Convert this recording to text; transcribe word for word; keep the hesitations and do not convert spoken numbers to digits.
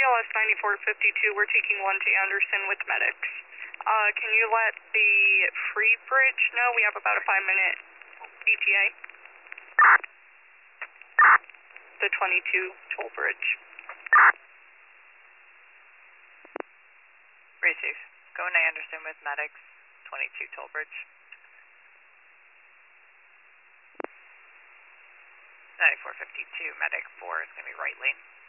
L S ninety-four fifty-two, we're taking one to Anderson with medics. Uh, can you let the Free Bridge know? We have about a five minute E T A. The twenty-two toll bridge. Receive. Going to Anderson with medics, twenty-two toll bridge. ninety-four fifty-two, medic four is going to be right lane.